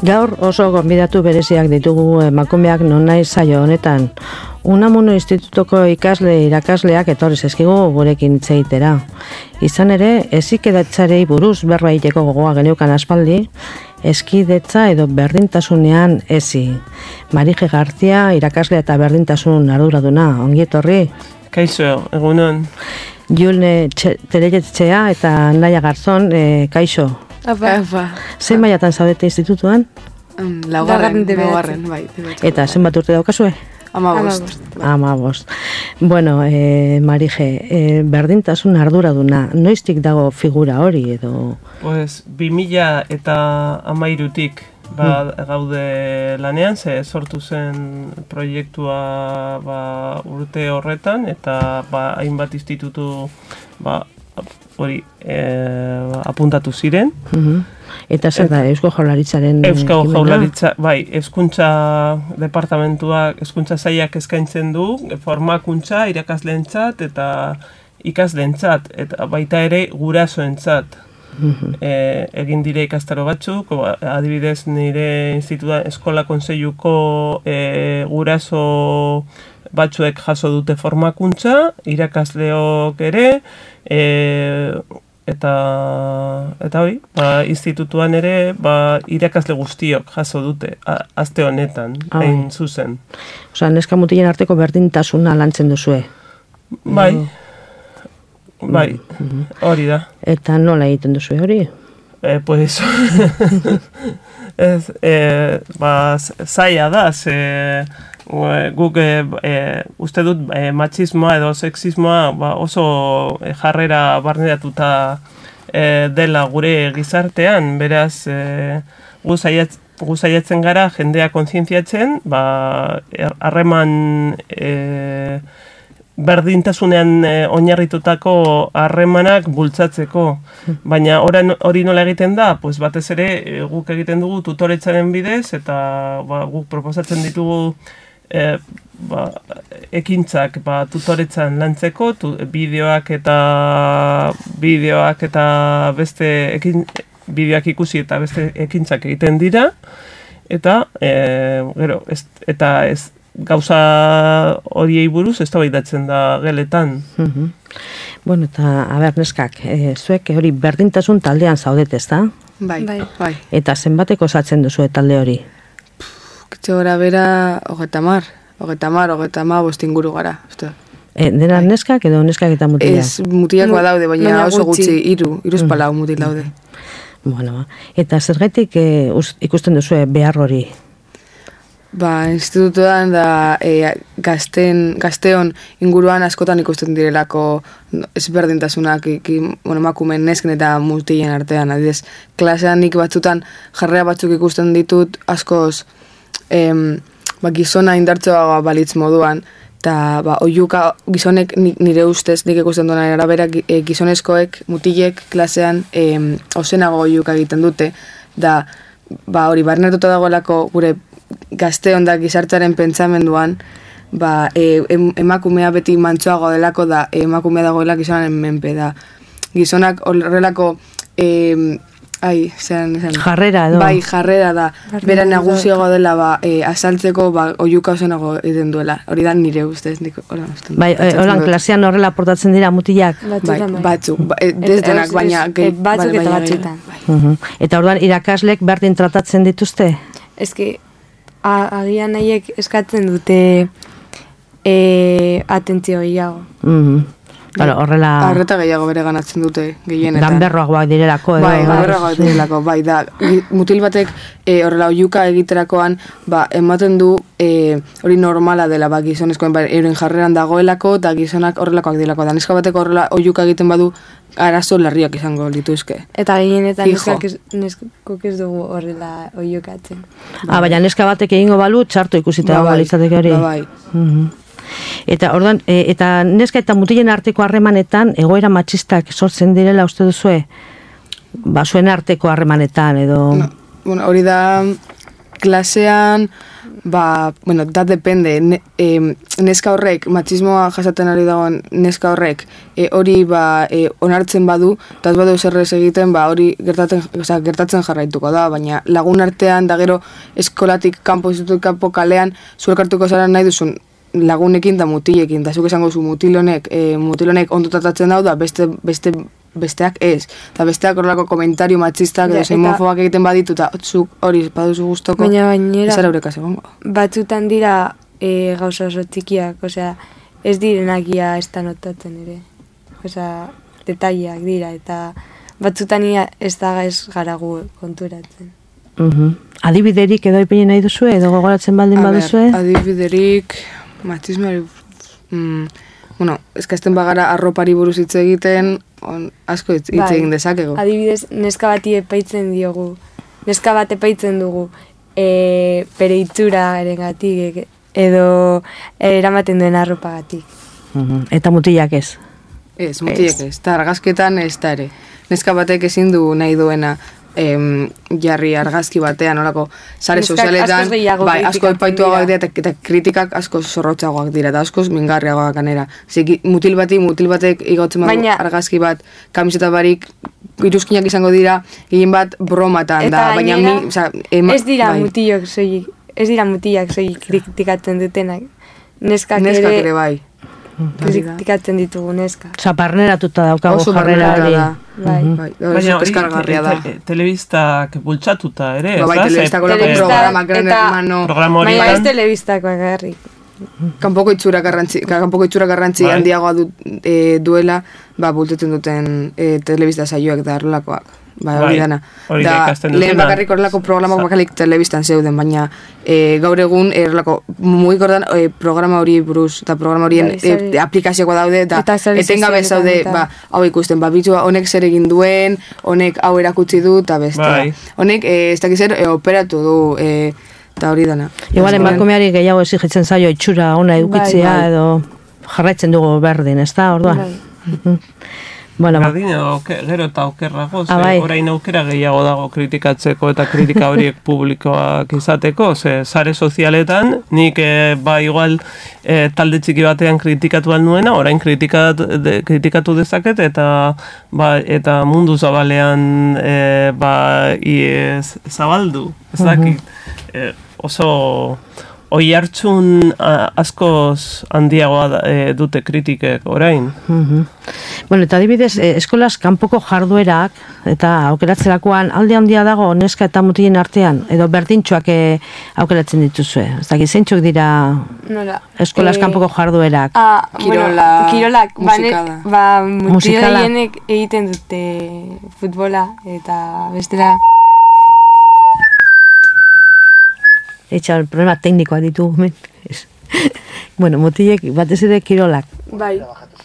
Gaur oso gonbidatu bereziak ditugu emakumeak nonaiz saio honetan. Unamuno Institutuko irakasleak etorri zaizkigu gurekin hitz egitera. Izan ere, hezikedatzarei buruz berba egiteko gogoa geneukan aspaldi, hezkidetza edo berdintasunean hezi. Marije Gartzia, irakaslea eta berdintasun arduraduna, ongi etorri. Kaixo, egunon. Julne Teleletxea eta Naia Garzon, kaixo. Apa. Zein mailatan zaudete institutuan? Laugarren, bai. Eta zenbat urte daukazue? 15. Bueno, Marije, berdintasun arduraduna, noiztik dago figura hori edo? Pues 2013tik gaude lanean, ze sortu zen proiektua urte horretan, eta hainbat institutu hori apuntatu ziren. Eta zer da, Eusko Jaurlaritzaren Eusko Jaurlaritza, bai, hezkuntza departamentuak, hezkuntza sailak eskaintzen du, formakuntza irakasleentzat eta ikasleentzat, eta baita ere gurasoentzat. Egin dire ikastaro batzuk, adibidez nire institutua eskola kontseiluko guraso batzuek jaso dute formakuntza, irakasleok ere, eta hori, institutuan ere irakasle guztiok jaso dute, aste honetan, hain zuzen. Osa, neska mutilen arteko berdintasuna lantzen duzue? Bai, hori da. Eta nola egiten duzue hori? Pues, zaila da, guk uste dut matxismoa edo sexismoa oso jarrera barneratuta dela gure gizartean, beraz gu saiatzen gara jendea kontzientziatzen, harreman berdintasunean oinarritutako harremanak bultzatzeko, baina hori nola egiten da, pues batez ere guk egiten dugu tutoretzaren bidez, eta guk proposatzen ditugu ekintzak tutoretzan lantzeko, bideoak eta beste bideoak ikusi eta beste ekintzak egiten dira, eta gauza horiei buruz eztabaidatzen da geletan. Bueno, eta neskak, zuek hori berdintasun taldean zaudete, ezta? Bai. Eta zenbateko osatzen duzu talde hori? Kitxora bera 30 inguru gara. Dena neskak edo neskak eta mutilak? Ez, mutilak badaude, baina oso gutxi, iruz palau mutil daude. Bueno, eta zergaitik ikusten duzu behar hori? Institutuan da gazteon inguruan askotan ikusten direlako ezberdintasunak emakumeen nesken eta mutilen artean. Adidez, klasean nik batzutan jarrera batzuk ikusten ditut askoz gizona indartzoa balitz moduan, eta oiuka gizonek nire ustez, nik ikusten duena arabera gizonezkoek, mutilek klasean ozenago oiuka egiten dute, da hori barneratuta dagoelako gure gazteon da gizartearen pentsamenduan, emakumea beti mantsoago delako da emakumea dagoela gizonaren menpe da. Gizonak horrelako jarrera edo? Bai, jarrera da. Bera nagusiago dela asaltzeko oiuka ozenago egiten duela. Hori da nire ustez. Bai, holan klasean horrela portatzen dira mutilak? Bai, batzuk. Desdenak, baina... Batzuk eta batzutan. Eta orduan irakaslek berdin tratatzen dituzte? Eski, agian nahiek eskatzen dute atentzio gehiago. Horrela... Arreta gehiago bere ganatzen dute gehienetan. Ganberroagoak direlako. Ganberroagoak direlako, bai. Mutil batek horrela oiuka egiterakoan ematen du hori normala dela gizonezkoen euren jarreran dagoelako eta gizonak horrelakoak direlako. Neska batek horrela oiuka egiten badu arazo larriak izango lituzke. Eta gehienetan neskok ez dugu horrela oiukatzen. Baina neska batek egingo balu txarto ikusita dago litzateke hori. Bai. Eta orduan, eta neska eta mutilen arteko harremanetan egoera matxistak sortzen direla uste duzue? Zuen arteko harremanetan edo... Hori da klasean bueno, da depende, neska horrek, matxismoa jasaten ari dagoen neska horrek, hori onartzen badu, eta ez badu zerrez egiten, hori gertatzen jarraituko da, baina lagun artean, da gero eskolatik kanpo, institutuk kanpo kalean, zuek hartuko zara nahi duzun lagunekin da mutilekin, da zuk esango zu mutilonek ondo tratatzen dau da, besteak ez. Eta besteak horrelako komentario matxistak edo xenofobak egiten baditu, eta zuk hori baduzu gustoko, ez ara eurekaz egongo. Batzutan dira gauza oso txikiak, osea, ez direnakia ez da notatzen ere. Osea, detaileak dira, eta batzutan ez da ez garagu konturatzen. Adibiderik edo ipini nahi duzu, edo gogoratzen baldin baduzue? Adibiderik, matxismoari, bueno, eskazten bagara arropari buruz hitz egiten, asko hitz egin dezakegu. Adibidez, neska bati epaitzen diogu, neska bat epaitzen dugu, bere itxura erengatik, edo eramaten duen arropagatik. Eta mutilak ez? Ez, mutilak ez, eta argazketan ez da ere. Neska batek ezin du nahi duena jarri argazki batean, olako sare sozialetan, asko epaituagoak dira, eta kritikak asko zorrotzagoak dira, eta asko mingarriagoak ganera. Mutil batek igotzen badu argazki bat, kamiseta barik, iruzkinak izango dira, gehien bat bromatan da, baina ez dira mutilak soilik kritikatzen dutenak. Neskak ere bai. Kritikatzen ditugu neska. Osa, barneratuta daukago jarrera hori. Baina hori telebistak bultzatuta ere, ez da? Bai, telebistako lako programak baina ez telebistakoak garri. Kanpoko itxura garrantzi handiagoa duela, bultetzen duten telebista saioak da horrelakoak. Hori dana. Lehen bakarrik horrelako programak bakalik telebistan zeuden, baina gaur egun mugikordan programa hori buruz, eta programa horien aplikazioa daude, eta etengabe zaude hau ikusten, bitua honek zer egin duen, honek hau erakutsi du, eta bestea. Honek ez dakiz zer operatu du, eta hori dana. Igual emakumeari gehiago exigitzen zaio itxura ona edukitzea, edo jarraitzen dugu berdin, ez da, orduan? Berdin edo gero eta okerrago, orain aukera gehiago dago kritikatzeko eta kritika horiek publikoak izateko, sare sozialetan, nik igual talde txiki batean kritikatu nuena, orain kritikatu dezaket, eta mundu zabalean zabaldu, ez dakit, oso oihartzun askoz handiagoa dute kritikek orain. Bueno, eta adibidez, eskolaz kanpoko jarduerak eta aukeratzerakoan alde handia dago neska eta mutilen artean, edo berdintxoak aukeratzen dituzue. Ez dakit, zeintzuk dira eskolaz kanpoko jarduerak? Kirolak, mutikada hienek egiten dute futbola eta bestera. Etxa, problema teknikoa ditu. Bueno, mutilek batez ere kirolak. Bai.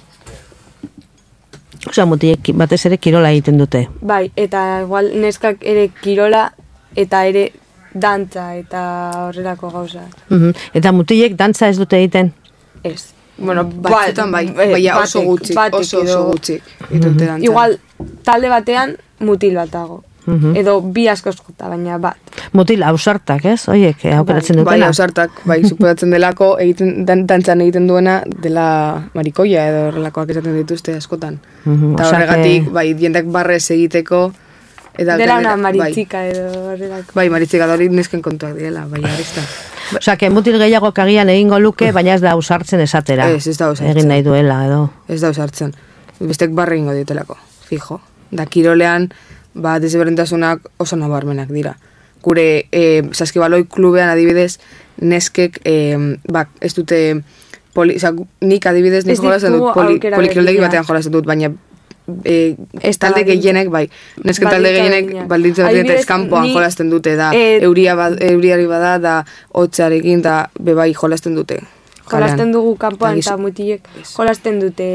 Osea, mutilek batez ere kirola egiten dute. Bai, eta igual neskak ere kirola eta ere dantza eta horrelako gauza. Eta mutilek dantza ez dute egiten? Ez. Bueno, batzutan baina oso gutxik. Igual, talde batean mutil bat dago. Edo bi asko eskuta, baina bat. Mutil ausartak, ez? Oiek, aukeratzen dutena? Bai, ausartak, suposatzen delako, dantzan egiten duena dela marikoia edo horrelakoak esaten dituzte askotan. Eta horregatik, jendak barrez egiteko. Dela una maritzika edo horrelako. Bai, maritzika da hori nesken kontuak direla, bai, arista. Osa, mutil gehiago kagian egingo luke, baina ez da ausartzen esatera. Ez da ausartzen. Egin nahi duela, edo. Ez da ausartzen. Bestek barre egingo diotelako, fijo. Da kirolean, desberdintasunak oso nabarmenak dira. Gure saskibaloi klubean adibidez, neskek, ez dute, nik adibidez nik jolazen dut, polikirolegi batean jolazen dut, baina talde gehienek, nesken talde gehienek baldintza bat eta eskampoan jolasten dute, da euriari bada, da hotzarekin, da bebai jolasten dute. Jolasten dugu kanpoan eta mutilek jolasten dute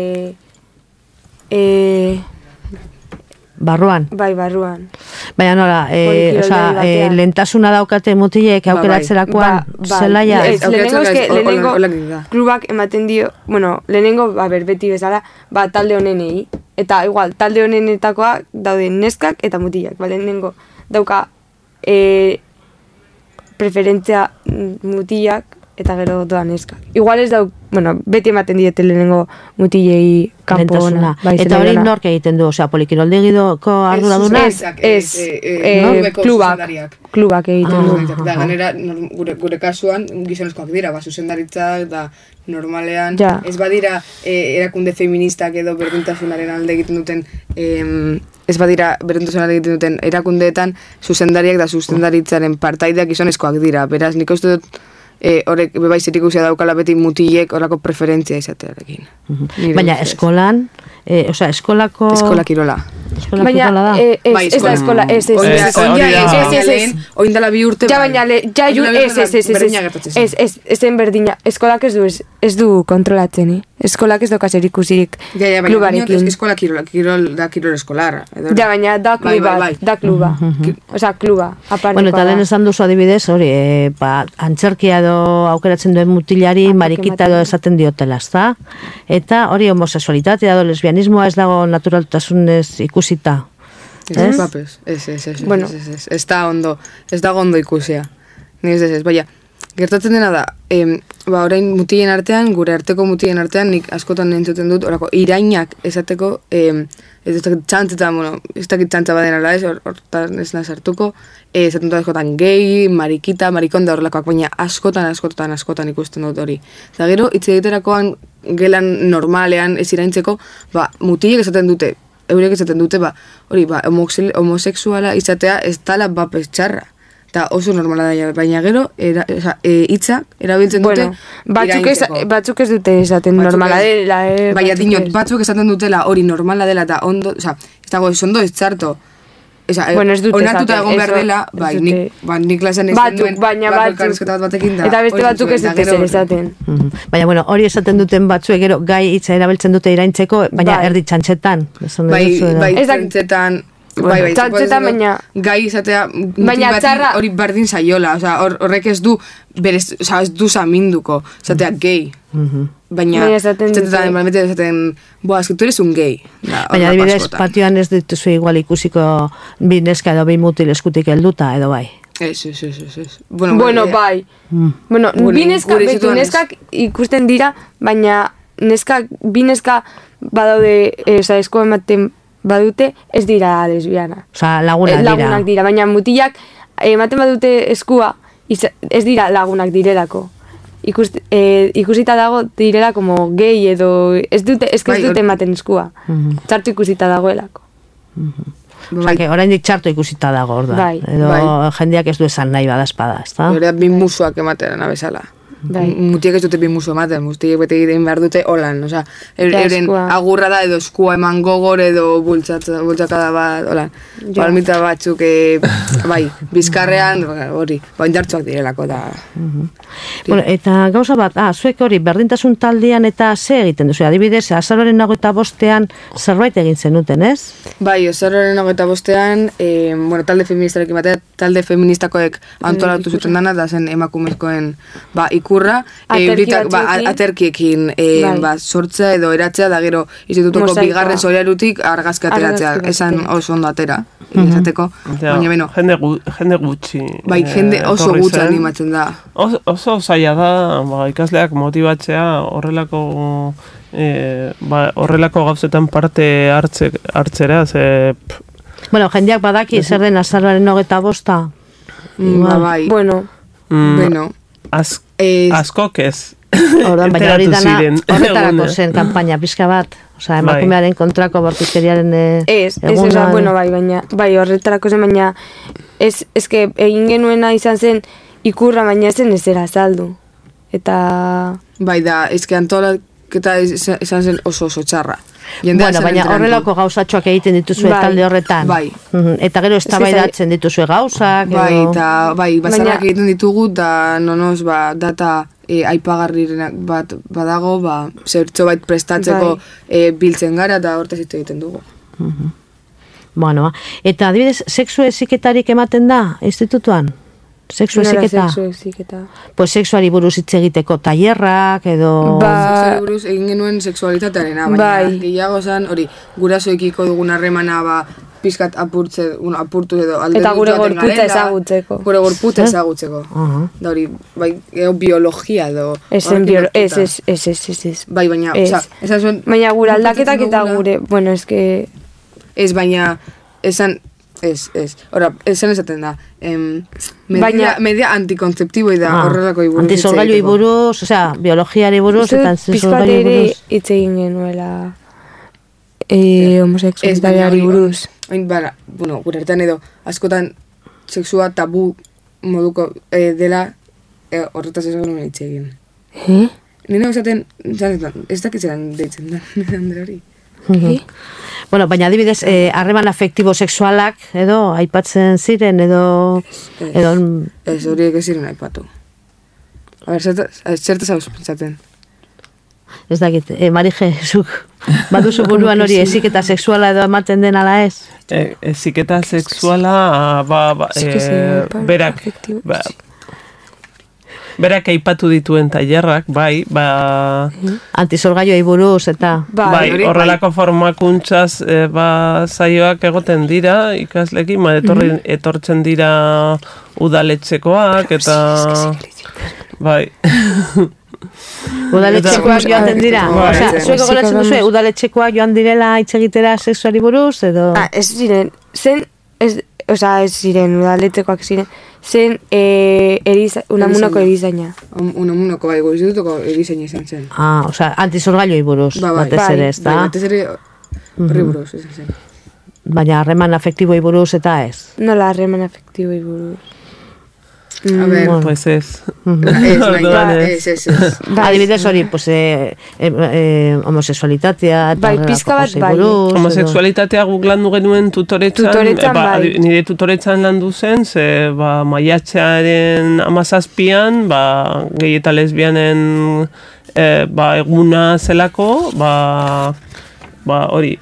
barruan? Bai, barruan. Baina nola, lentasuna daukate mutilek aukeratzerakoan zelaia? Lehenengo klubak ematen dio, lehenengo, beti bezala, talde honenei. Eta igual, talde honenetakoa daude neskak eta mutilak. Lehenengo dauka preferentzia mutilak eta gero doan neskak. Igual ez dau, bueno, beti ematen diete lehenengo mutilei kanpo ona. Eta hori nork egiten du, osea, polikiroldegidoko arduraduna? Klubak egiten du. Da, ganera, gure kasuan, gizonezkoak dira, zuzendaritzak, da, normalean, ez badira erakunde feministak edo berdintasunaren alde egiten duten, ez badira berdintasunaren egiten duten erakundeetan, zuzendariak da zuzendaritzaren partaideak gizonezkoak dira. Beraz, nik uste dut, horrek bebai zerikusia daukala beti mutilek horako preferentzia izatearekin. Baina eskolan, eskolako... Eskola kirola. Baina, ez da eskola, ez. Oindala 2 urte... Ja, baina, ezen berdina. Eskolak ez du kontrolatzen, eskolak ez doka zer ikusirik klubarekin. Eskola da kirol eskolarra. Ja, baina, da kluba. Osa, kluba, aparekoa. Bueno, eta lehen esan duzu adibidez, hori, antzerkia edo aukeratzen duen mutilari marikita edo esaten diotela, ezta? Eta hori homosexualitatea edo lesbianismoa ez dago naturaltasunez ikusita. Ez, ez da ondo ikusia. Ni ez, baina, gertatzen dena da, orain mutilen artean, gure arteko mutilen artean, nik askotan entzuten dut, orako, irainak esateko, ez dakit txantzetan, bueno, ez dakit txantza baden ala ez, hortan ez nazartuko, esaten dut askotan gay, marikita, marikonda horrelakoak, baina askotan ikusten dut hori. Eta gero, hitz egiterakoan gelan normalean ez iraintzeko, mutilek esaten dute, eurek esaten dute, hori, homosexuala izatea ez dala bapes txarra. Eta oso normala da, baina gero, hitzak erabiltzen dute iraintzeko. Batzuk ez dute esaten normala dela. Baina dinot, batzuk esaten dutela hori normala dela eta ondo, ez dago, ez ondo ez txarto. Onartuta egon behar dela, nik klasean izan duen, elkarrizketa bat batekin da. Eta beste batzuk ez dute zer esaten. Baina, bueno, hori esaten duten batzuek gero gai hitza erabiltzen dute iraintzeko, baina erdi txantxetan. Bai, txantxetan. Txantxetan, baina... Gai izatea, hori bardin saiola, horrek ez du saminduko, izatea gay. Baina, esaten, tu eres un gay. Baina, adibidez, patioan ez dituzu igual ikusiko bi neska edo bi mutil eskutik helduta, edo bai? Ez. Bueno, bai. Bi neskak ikusten dira, baina bi neska badaude, esko ematen badute, ez dira lesbiana. Osa, lagunak dira. Baina mutilak ematen badute eskua, ez dira lagunak direlako. Ikusita dago direla como gay edo ez dute ematen eskua. Txartu ikusita dagoelako. Osa, que oraindik txartu ikusita dago, orda. Edo jendeak ez du esan nahi badazpada, ez da? Hora, bin musuak ematen abezala. Mutiek ez dute bin musu ematen, mutiek bete egiten behar dute holan, oza, euren agurra da edo eskua eman gogor edo bultzakada bat, holan, palmita batzuk, bizkarrean, hori, indartsuak direlako da. Bueno, eta gauza bat, zuek hori, berdintasun taldean eta ze egiten duzu, adibidez, azaroaren 25ean zerbait egin zenuten, ez? Bai, azaroaren 25ean, talde feministarekin batea, talde feministakoek antolatu zuten dana, da zen emakumezkoen, ikurra, aterkiekin sortzea edo eratzea, da gero institutuko bigarren solairutik argazki ateratzea, esan oso ondo atera, esateko, baina beno. Jende gutxi. Bai, jende oso gutxi animatzen da. Oso zaila da, ikasleak motibatzea horrelako gauzetan parte hartzera, ze... Bueno, jendeak badaki zer den azaroaren 25. Bai. Bueno. Askok ez. Baina hori dana horretarako zen kanpaina pixka bat. Osa, emakumearen kontrako bortizkeriaren eguna. Bai, horretarako zen, baina ezke egin genuena izan zen ikurra, baina zen ezera azaldu. Eta... Bai da, ezke antolaketa izan zen oso txarra. Bueno, baina horrelako gauzatxoak egiten dituzue talde horretan. Bai. Eta gero eztabaidatzen dituzue gauzak. Bai, eta bazarrak egiten ditugu, da nonoz, data aipagarrirenak bat badago, zertxo bait prestatzeko biltzen gara, eta hortaz hitz egiten dugu. Bueno, eta adibidez, sexu heziketarik ematen da institutuan? Sexu heziketa? Pues sexuari buruz hitz egiteko tailerrak edo... Sexuari buruz egin genuen sexualitatearena, baina gehiago zen, hori, gurasoekiko dugun harremana, pizkat apurtu edo alde Eta gure gorputza ezagutzeko. Gure gorputza ezagutzeko. Da hori, bai, biologia edo... Ez. Bai, baina, esan zuen... Baina gure aldaketak eta gure, bueno, eske... Ez, baina, esan... Ez. Hora, esan esaten da. Media antikontzeptiboi da horrelako iburuz. Antisorgailu iburuz, osea, biologiari buruz eta antisorgailu iburuz. Hitz egin genuela homoseksualitateari buruz. Bueno, gure hartan edo, askotan sexua tabu moduko dela horretaz ez genuen hitz egin. Nire esaten, ez dakitzeran deitzen da, nire hori. Bueno, baina adibidez, harreman afektibo sexualak edo aipatzen ziren edo... Ez, horiek ez ziren aipatu. A ber, zertaz hau pentsatzen? Ez dakit, Marije, zuk baduzu buruan hori eziketa sexuala edo ematen den ala ez? Eziketa sexuala, berak aipatu dituen tailerrak, bai, antisorgailuei buruz eta... Bai, horrelako formakuntzaz zaioak egoten dira, ikaslekin, etortzen dira udaletxekoak, eta... Bai... Udaletxekoak joaten dira? Osea, zuek gogoratzen duzu, udaletxekoak joan direla hitz egitera sexuari buruz, edo... Ez ziren, ez ziren udaletxekoak ziren, zen Unamunoko erizaina. Unamunoko, bai, institutuko erizaina izan zen. Osea, antisorgailuei buruz, batez ere, ez da? Batez ere horri buruz, izan zen. Baina harreman afektiboei buruz eta ez? Nola harreman afektiboei buruz? A ver, pues ez. Ez. Adibidez hori, pues, homosexualitatea eta pizka bat bai. Homosexualitatea guk landu genuen tutoretzan, nire tutoretzan landu zen, ze maiatxearen 17an, gehi eta lesbianen eguna zelako, hori,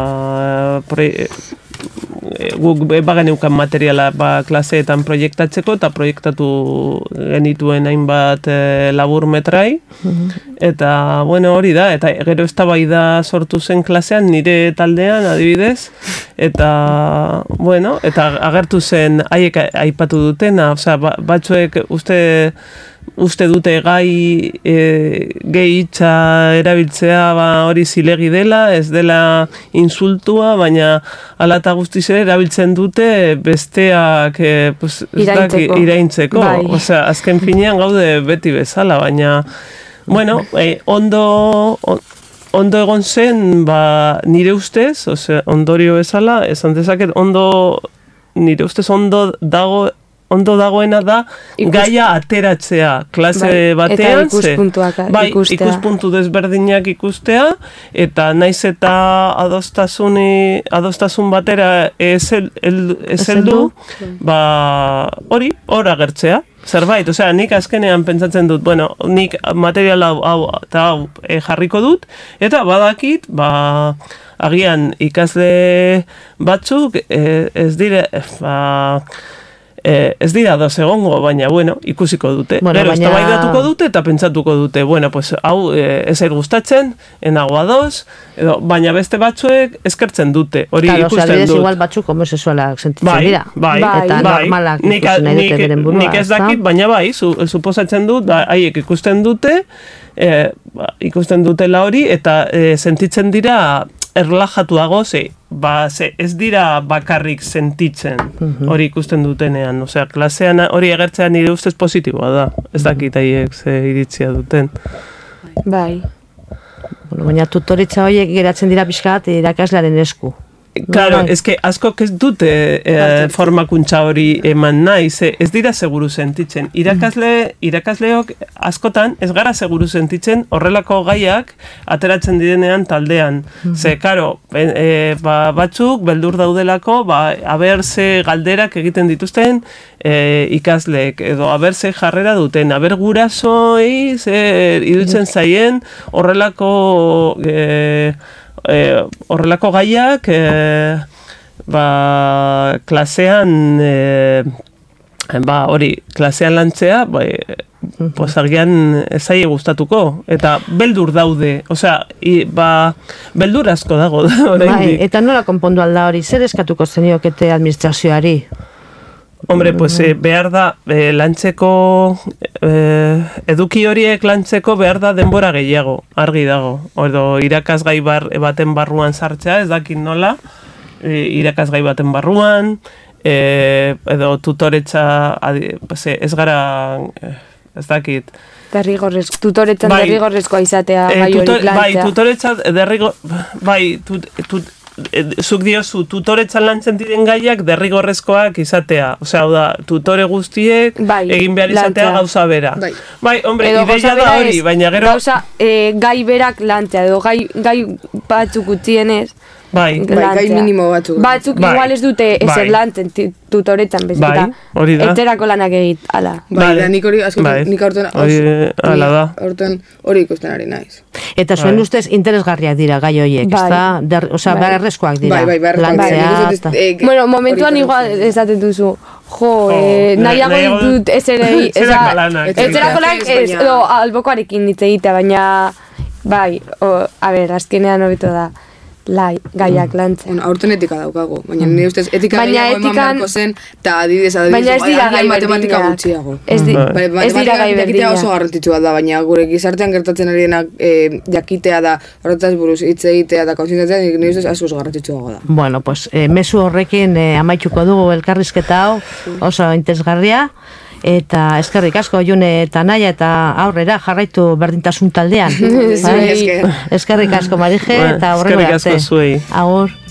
guk bageneukan materiala klaseetan proiektatzeko eta proiektatu genituen hainbat labur metrai eta bueno hori da eta gero eztabaida sortu zen klasean nire taldean adibidez eta bueno eta agertu zen haiek aipatu dutena osea batzuek uste dute gai hitza erabiltzea hori zilegi dela, ez dela insultua, baina hala eta guztiz ere erabiltzen dute besteak iraintzeko. Osea, azken finean gaude beti bezala, baina bueno, ondo egon zen nire ustez, osea, ondorio bezala, esan dezaket nire ustez ondo dagoena da gaia ateratzea klase batean, ikuspuntu desberdinak ikustea, eta naiz eta adostasun batera ez heldu, hor agertzea. Zerbait, osea, nik azkenean pentsatzen dut, bueno, nik material hau jarriko dut, eta badakit, agian ikasle batzuk ez dira ados egongo, baina, bueno, ikusiko dute. Gero, eztabaidatuko dute eta pentsatuko dute, bueno, pues, hau ez air gustatzen, enago ados, baina beste batzuek eskertzen dute, hori ikusten dut. Igual batzuk homosexualak sentitzen dira. Eta normalak ikusten edute beren burua. Nik ez dakit, baina bai, suposatzen dut, haiek ikusten dute, ikusten dutela hori, eta sentitzen dira erlajatuago, ez dira bakarrik sentitzen hori ikusten dutenean. Osea, klasean hori agertzea nire ustez positiboa da. Ez dakit haiek ze iritzia duten. Bai. Baina tutoritza horiek geratzen dira pixkat irakaslearen esku. Claro, eske askok ez dute formakuntza hori eman nahi, ez dira seguru sentitzen. Irakasleok askotan ez gara seguru sentitzen horrelako gaiak ateratzen direnean taldean. Ze, karo, batzuk beldur daudelako, aber ze galderak egiten dituzten ikasleek, edo aber ze jarrera duten, aber gurasoi ze idutzen zaien horrelako gaiak klasean klasean lantzea pues agian ez zaie gustatuko, eta beldur daude, osea, beldur asko dago da, oraindik. Eta nola konpondu alda hori, zer eskatuko zeniokete administrazioari? Hombre, pues behar da, lantzeko, eduki horiek lantzeko behar da denbora gehiago, argi dago. Edo irakasgai baten barruan sartzea, ez dakit nola, irakasgai baten barruan, edo tutoretza, ez gara, ez dakit. Tutoretzan derrigorrezkoa izatea gai hori lantzea. Bai, tutoretza zuk diozu, tutoretzan lantzen diren gaiak derrigorrezkoak izatea. Osea, hau da, tutore guztiek egin behar izatea gauza bera. Bai, hombre, ideia da hori, baina gero... Gauza, gai berak lantzea, edo gai batzuk utzienez, gai minimo batzuk. Batzuk igual ez dute ezer lantzen tutoretzan bezala. Hori da. Eterako lanak egit, ala. Da, nik hori, nik aurten hori ikusten ari naiz. Eta zuen ustez interesgarriak dira gai horiek, osea, beharrezkoak dira. Lantzea. Bueno, momentuan igual esaten duzu, nahiago ditut ezerei, eterako lanak edo albokoarekin hitz egitea, baina, bai, a ber, azkenean hobeto da. Gaiak lantzen. Aurten etika daukago, baina nire ustez etika gehiago eman beharko zen, eta adibidez, matematika gutxiago. Ez dira gai berdina. Oso garrantzitsua da, baina gure gizartean gertatzen arienak jakitea da, horretaz buruz hitz egitea da kontzientzatzea, nire ustez asko oso garrantzitsua da. Bueno, pues mezu horrekin amaituko dugu elkarrizketa hau, oso interesgarria. Eta eskerrik asko June eta Naia eta aurrera jarraitu berdintasun taldean. Eskerrik asko Marije eta horrela arte. Eskerrik asko zuei. Agur.